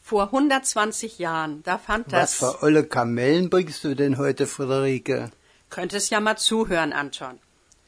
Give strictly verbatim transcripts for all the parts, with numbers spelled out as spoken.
Vor hundertzwanzig Jahren, da fand das... Was für olle Kamellen bringst du denn heute, Friederike? Könntest ja mal zuhören, Anton.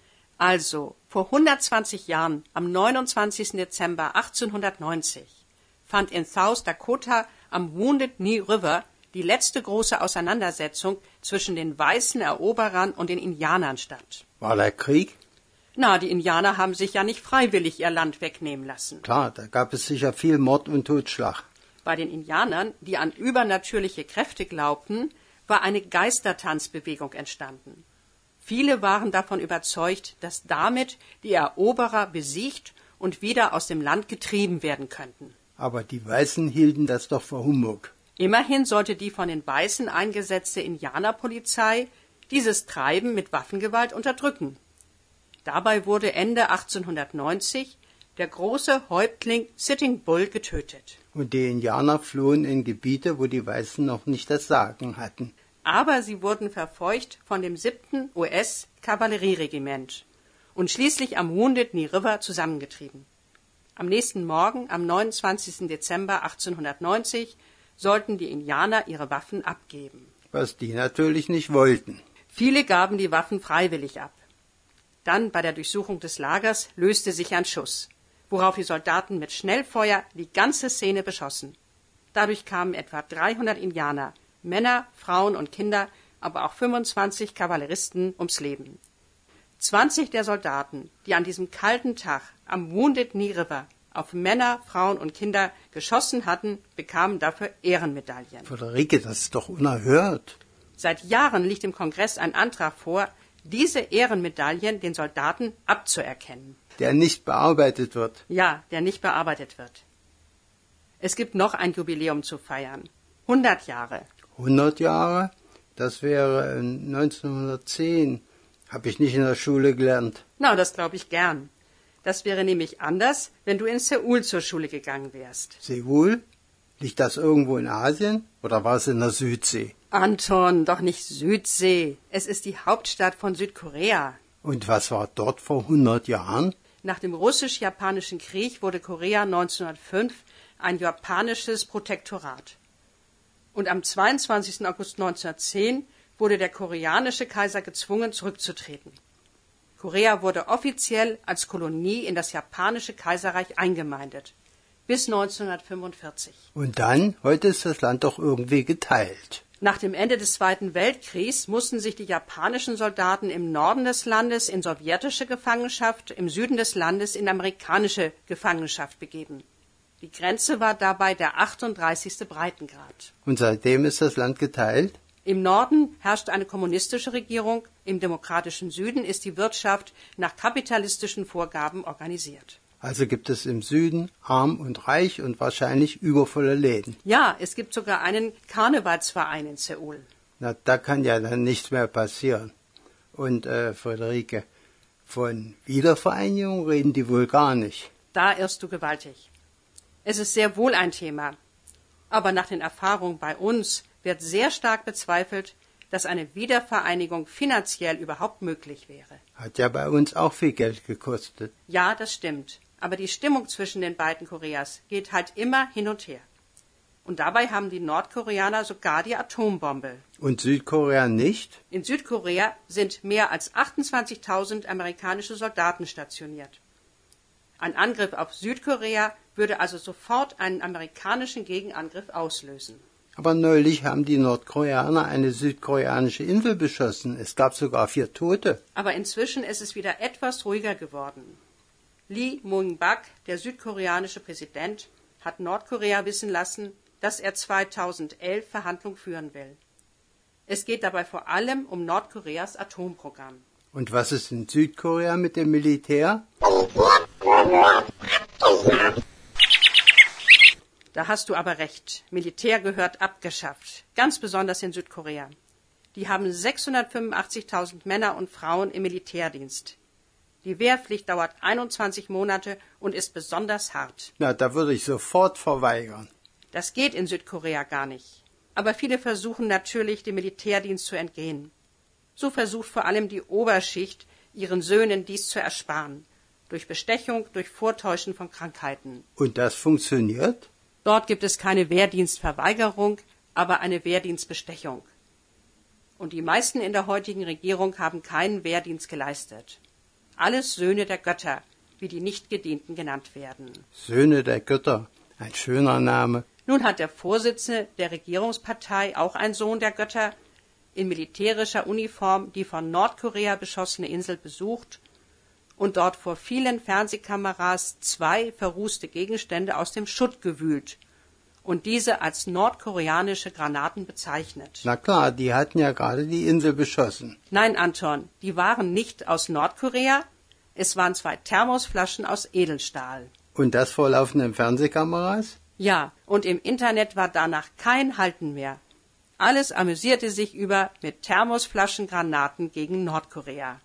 Also, vor hundertzwanzig Jahren, am neunundzwanzigsten Dezember achtzehnhundertneunzig, fand in South Dakota am Wounded Knee River die letzte große Auseinandersetzung zwischen den weißen Eroberern und den Indianern statt. War der Krieg? Na, die Indianer haben sich ja nicht freiwillig ihr Land wegnehmen lassen. Klar, da gab es sicher viel Mord und Totschlag. Bei den Indianern, die an übernatürliche Kräfte glaubten, war eine Geistertanzbewegung entstanden. Viele waren davon überzeugt, dass damit die Eroberer besiegt und wieder aus dem Land getrieben werden könnten. Aber die Weißen hielten das doch für Humbug. Immerhin sollte die von den Weißen eingesetzte Indianerpolizei dieses Treiben mit Waffengewalt unterdrücken. Dabei wurde Ende achtzehnhundertneunzig der große Häuptling Sitting Bull getötet. Und die Indianer flohen in Gebiete, wo die Weißen noch nicht das Sagen hatten. Aber sie wurden verfolgt von dem siebten U S-Kavallerieregiment und schließlich am Wounded Knee River zusammengetrieben. Am nächsten Morgen, am neunundzwanzigsten Dezember achtzehnhundertneunzig, sollten die Indianer ihre Waffen abgeben. Was die natürlich nicht wollten. Viele gaben die Waffen freiwillig ab. Dann, bei der Durchsuchung des Lagers, löste sich ein Schuss, worauf die Soldaten mit Schnellfeuer die ganze Szene beschossen. Dadurch kamen etwa dreihundert Indianer, Männer, Frauen und Kinder, aber auch fünfundzwanzig Kavalleristen ums Leben. zwanzig der Soldaten, die an diesem kalten Tag am Wounded Knee River auf Männer, Frauen und Kinder geschossen hatten, bekamen dafür Ehrenmedaillen. Friederike, das ist doch unerhört. Seit Jahren liegt im Kongress ein Antrag vor, diese Ehrenmedaillen den Soldaten abzuerkennen. Der nicht bearbeitet wird. Ja, der nicht bearbeitet wird. Es gibt noch ein Jubiläum zu feiern. hundert Jahre. hundert Jahre? Das wäre neunzehnhundertzehn. Habe ich nicht in der Schule gelernt. Na, das glaube ich gern. Das wäre nämlich anders, wenn du in Seoul zur Schule gegangen wärst. Seoul? Liegt das irgendwo in Asien oder war es in der Südsee? Anton, doch nicht Südsee. Es ist die Hauptstadt von Südkorea. Und was war dort vor hundert Jahren? Nach dem russisch-japanischen Krieg wurde Korea neunzehnhundertfünf ein japanisches Protektorat. Und am zweiundzwanzigsten August neunzehnhundertzehn wurde der koreanische Kaiser gezwungen, zurückzutreten. Korea wurde offiziell als Kolonie in das japanische Kaiserreich eingemeindet. Bis neunzehnhundertfünfundvierzig. Und dann? Heute ist das Land doch irgendwie geteilt. Nach dem Ende des Zweiten Weltkriegs mussten sich die japanischen Soldaten im Norden des Landes in sowjetische Gefangenschaft, im Süden des Landes in amerikanische Gefangenschaft begeben. Die Grenze war dabei der achtunddreißigste Breitengrad. Und seitdem ist das Land geteilt? Im Norden herrscht eine kommunistische Regierung, im demokratischen Süden ist die Wirtschaft nach kapitalistischen Vorgaben organisiert. Also gibt es im Süden arm und reich und wahrscheinlich übervolle Läden. Ja, es gibt sogar einen Karnevalsverein in Seoul. Na, da kann ja dann nichts mehr passieren. Und, äh, Friederike, von Wiedervereinigung reden die wohl gar nicht. Da irrst du gewaltig. Es ist sehr wohl ein Thema. Aber nach den Erfahrungen bei uns wird sehr stark bezweifelt, dass eine Wiedervereinigung finanziell überhaupt möglich wäre. Hat ja bei uns auch viel Geld gekostet. Ja, das stimmt. Aber die Stimmung zwischen den beiden Koreas geht halt immer hin und her. Und dabei haben die Nordkoreaner sogar die Atombombe. Und Südkorea nicht? In Südkorea sind mehr als achtundzwanzigtausend amerikanische Soldaten stationiert. Ein Angriff auf Südkorea würde also sofort einen amerikanischen Gegenangriff auslösen. Aber neulich haben die Nordkoreaner eine südkoreanische Insel beschossen. Es gab sogar vier Tote. Aber inzwischen ist es wieder etwas ruhiger geworden. Lee Myung-bak, der südkoreanische Präsident, hat Nordkorea wissen lassen, dass er zweitausendelf Verhandlungen führen will. Es geht dabei vor allem um Nordkoreas Atomprogramm. Und was ist in Südkorea mit dem Militär? Da hast du aber recht. Militär gehört abgeschafft. Ganz besonders in Südkorea. Die haben sechshundertfünfundachtzigtausend Männer und Frauen im Militärdienst. Die Wehrpflicht dauert einundzwanzig Monate und ist besonders hart. Na, da würde ich sofort verweigern. Das geht in Südkorea gar nicht. Aber viele versuchen natürlich, dem Militärdienst zu entgehen. So versucht vor allem die Oberschicht, ihren Söhnen dies zu ersparen. Durch Bestechung, durch Vortäuschen von Krankheiten. Und das funktioniert? Dort gibt es keine Wehrdienstverweigerung, aber eine Wehrdienstbestechung. Und die meisten in der heutigen Regierung haben keinen Wehrdienst geleistet. Alles Söhne der Götter, wie die Nichtgedienten genannt werden. Söhne der Götter, ein schöner Name. Nun hat der Vorsitzende der Regierungspartei, auch ein Sohn der Götter, in militärischer Uniform die von Nordkorea beschossene Insel besucht und dort vor vielen Fernsehkameras zwei verrußte Gegenstände aus dem Schutt gewühlt und diese als nordkoreanische Granaten bezeichnet. Na klar, die hatten ja gerade die Insel beschossen. Nein, Anton, die waren nicht aus Nordkorea, es waren zwei Thermosflaschen aus Edelstahl. Und das vor laufenden Fernsehkameras? Ja, und im Internet war danach kein Halten mehr. Alles amüsierte sich über mit Thermosflaschengranaten gegen Nordkorea.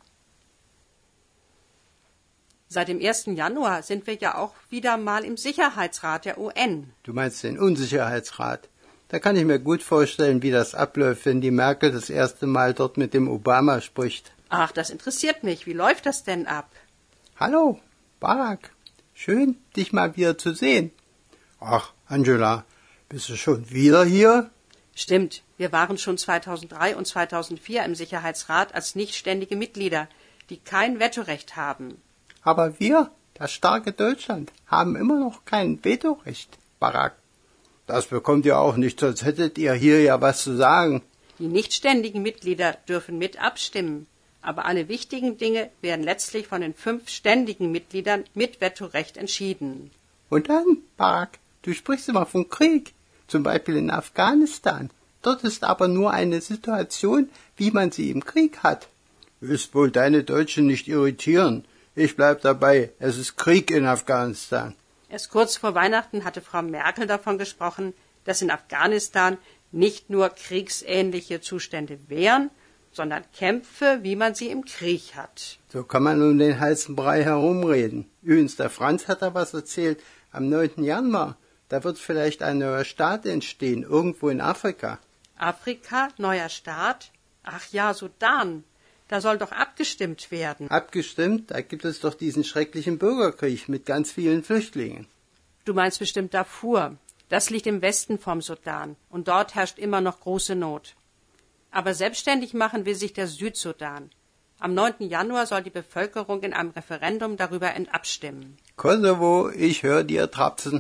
Seit dem ersten Januar sind wir ja auch wieder mal im Sicherheitsrat der U N. Du meinst den Unsicherheitsrat. Da kann ich mir gut vorstellen, wie das abläuft, wenn die Merkel das erste Mal dort mit dem Obama spricht. Ach, das interessiert mich. Wie läuft das denn ab? Hallo, Barack. Schön, dich mal wieder zu sehen. Ach, Angela, bist du schon wieder hier? Stimmt, wir waren schon zweitausenddrei und zweitausendvier im Sicherheitsrat als nichtständige Mitglieder, die kein Vetorecht haben. Aber wir, das starke Deutschland, haben immer noch kein Vetorecht, Barack. Das bekommt ihr auch nicht, sonst hättet ihr hier ja was zu sagen. Die nichtständigen Mitglieder dürfen mit abstimmen, aber alle wichtigen Dinge werden letztlich von den fünf ständigen Mitgliedern mit Vetorecht entschieden. Und dann, Barack, du sprichst immer von Krieg, zum Beispiel in Afghanistan. Dort ist aber nur eine Situation, wie man sie im Krieg hat. Willst wohl deine Deutschen nicht irritieren? Ich bleib dabei, es ist Krieg in Afghanistan. Erst kurz vor Weihnachten hatte Frau Merkel davon gesprochen, dass in Afghanistan nicht nur kriegsähnliche Zustände wären, sondern Kämpfe, wie man sie im Krieg hat. So kann man um den heißen Brei herumreden. Übrigens, der Franz hat da was erzählt. Am neunten Januar, da wird vielleicht ein neuer Staat entstehen, irgendwo in Afrika. Afrika, neuer Staat? Ach ja, Sudan. Da soll doch abgestimmt werden. Abgestimmt? Da gibt es doch diesen schrecklichen Bürgerkrieg mit ganz vielen Flüchtlingen. Du meinst bestimmt Darfur. Das liegt im Westen vom Sudan. Und dort herrscht immer noch große Not. Aber selbstständig machen will sich der Südsudan. Am neunten Januar soll die Bevölkerung in einem Referendum darüber abstimmen. Kosovo, ich höre dir trapsen.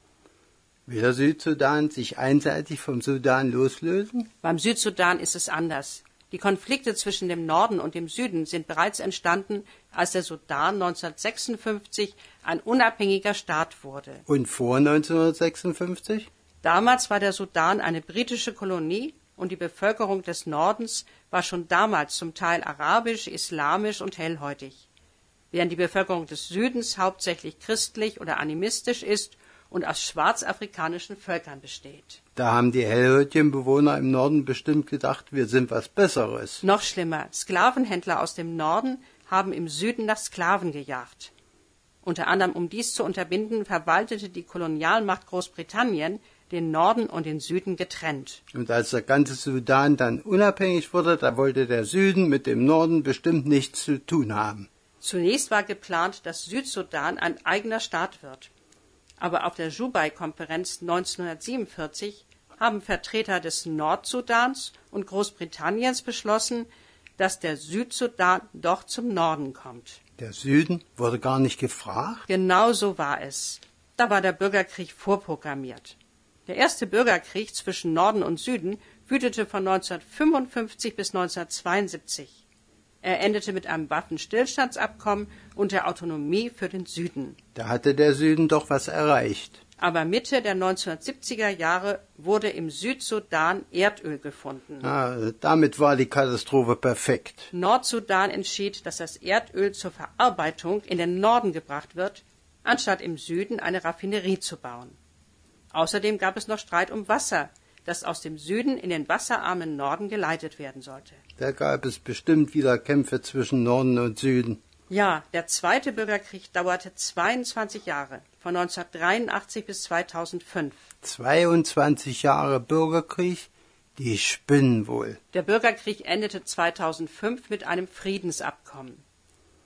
Will der Südsudan sich einseitig vom Sudan loslösen? Beim Südsudan ist es anders. Die Konflikte zwischen dem Norden und dem Süden sind bereits entstanden, als der Sudan neunzehnhundertsechsundfünfzig ein unabhängiger Staat wurde. Und vor neunzehnhundertsechsundfünfzig? Damals war der Sudan eine britische Kolonie und die Bevölkerung des Nordens war schon damals zum Teil arabisch, islamisch und hellhäutig, während die Bevölkerung des Südens hauptsächlich christlich oder animistisch ist und aus schwarzafrikanischen Völkern besteht. Da haben die hellhäutigen Bewohner im Norden bestimmt gedacht, wir sind was Besseres. Noch schlimmer, Sklavenhändler aus dem Norden haben im Süden nach Sklaven gejagt. Unter anderem, um dies zu unterbinden, verwaltete die Kolonialmacht Großbritannien den Norden und den Süden getrennt. Und als der ganze Sudan dann unabhängig wurde, da wollte der Süden mit dem Norden bestimmt nichts zu tun haben. Zunächst war geplant, dass Südsudan ein eigener Staat wird. Aber auf der Dubai-Konferenz neunzehnhundertsiebenundvierzig haben Vertreter des Nordsudans und Großbritanniens beschlossen, dass der Südsudan doch zum Norden kommt. Der Süden wurde gar nicht gefragt? Genau so war es. Da war der Bürgerkrieg vorprogrammiert. Der erste Bürgerkrieg zwischen Norden und Süden wütete von neunzehnhundertfünfundfünfzig bis neunzehnhundertzweiundsiebzig. Er endete mit einem Waffenstillstandsabkommen und der Autonomie für den Süden. Da hatte der Süden doch was erreicht. Aber Mitte der neunzehnhundertsiebziger Jahre wurde im Südsudan Erdöl gefunden. Ah, damit war die Katastrophe perfekt. Nordsudan entschied, dass das Erdöl zur Verarbeitung in den Norden gebracht wird, anstatt im Süden eine Raffinerie zu bauen. Außerdem gab es noch Streit um Wasser, das aus dem Süden in den wasserarmen Norden geleitet werden sollte. Da gab es bestimmt wieder Kämpfe zwischen Norden und Süden. Ja, der zweite Bürgerkrieg dauerte zweiundzwanzig Jahre, von neunzehnhundertdreiundachtzig bis zweitausendfünf. zweiundzwanzig Jahre Bürgerkrieg? Die spinnen wohl. Der Bürgerkrieg endete zweitausendfünf mit einem Friedensabkommen.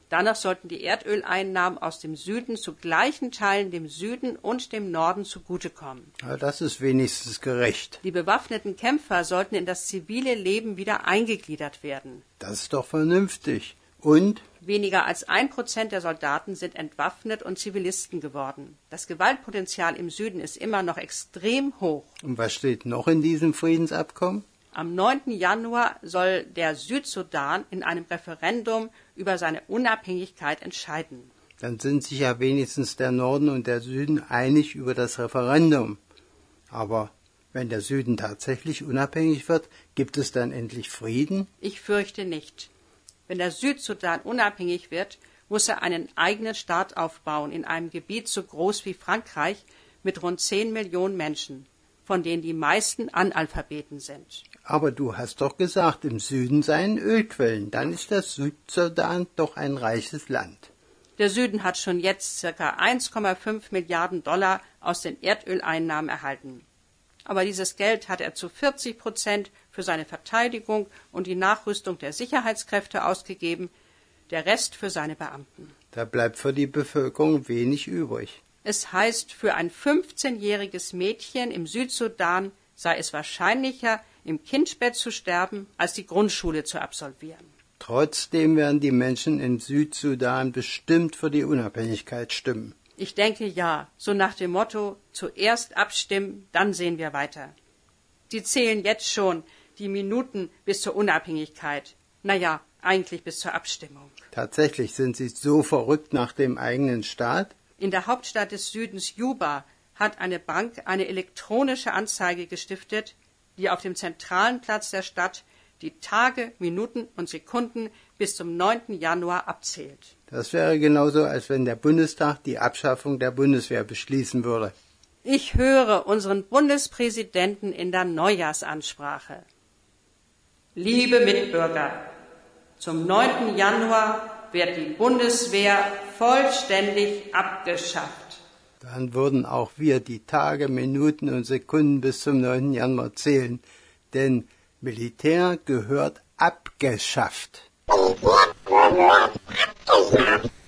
Danach sollten die Erdöleinnahmen aus dem Süden zu gleichen Teilen dem Süden und dem Norden zugutekommen. Ja, das ist wenigstens gerecht. Die bewaffneten Kämpfer sollten in das zivile Leben wieder eingegliedert werden. Das ist doch vernünftig. Und? Weniger als ein Prozent der Soldaten sind entwaffnet und Zivilisten geworden. Das Gewaltpotenzial im Süden ist immer noch extrem hoch. Und was steht noch in diesem Friedensabkommen? Am neunten Januar soll der Südsudan in einem Referendum über seine Unabhängigkeit entscheiden. Dann sind sich ja wenigstens der Norden und der Süden einig über das Referendum. Aber wenn der Süden tatsächlich unabhängig wird, gibt es dann endlich Frieden? Ich fürchte nicht. Wenn der Südsudan unabhängig wird, muss er einen eigenen Staat aufbauen in einem Gebiet so groß wie Frankreich mit rund zehn Millionen Menschen, von denen die meisten Analphabeten sind. Aber du hast doch gesagt, im Süden seien Ölquellen. Dann ist der Südsudan doch ein reiches Land. Der Süden hat schon jetzt ca. eins Komma fünf Milliarden Dollar aus den Erdöleinnahmen erhalten. Aber dieses Geld hat er zu vierzig Prozent für seine Verteidigung und die Nachrüstung der Sicherheitskräfte ausgegeben, der Rest für seine Beamten. Da bleibt für die Bevölkerung wenig übrig. Es heißt, für ein fünfzehnjähriges Mädchen im Südsudan sei es wahrscheinlicher, im Kindbett zu sterben, als die Grundschule zu absolvieren. Trotzdem werden die Menschen im Südsudan bestimmt für die Unabhängigkeit stimmen. Ich denke ja, so nach dem Motto, zuerst abstimmen, dann sehen wir weiter. Sie zählen jetzt schon die Minuten bis zur Unabhängigkeit. Naja, eigentlich bis zur Abstimmung. Tatsächlich sind sie so verrückt nach dem eigenen Staat? In der Hauptstadt des Südens, Juba, hat eine Bank eine elektronische Anzeige gestiftet, die auf dem zentralen Platz der Stadt die Tage, Minuten und Sekunden bis zum neunten Januar abzählt. Das wäre genauso, als wenn der Bundestag die Abschaffung der Bundeswehr beschließen würde. Ich höre unseren Bundespräsidenten in der Neujahrsansprache. Liebe Mitbürger, zum neunten Januar wird die Bundeswehr vollständig abgeschafft. Dann würden auch wir die Tage, Minuten und Sekunden bis zum neunten Januar zählen, denn Militär gehört abgeschafft.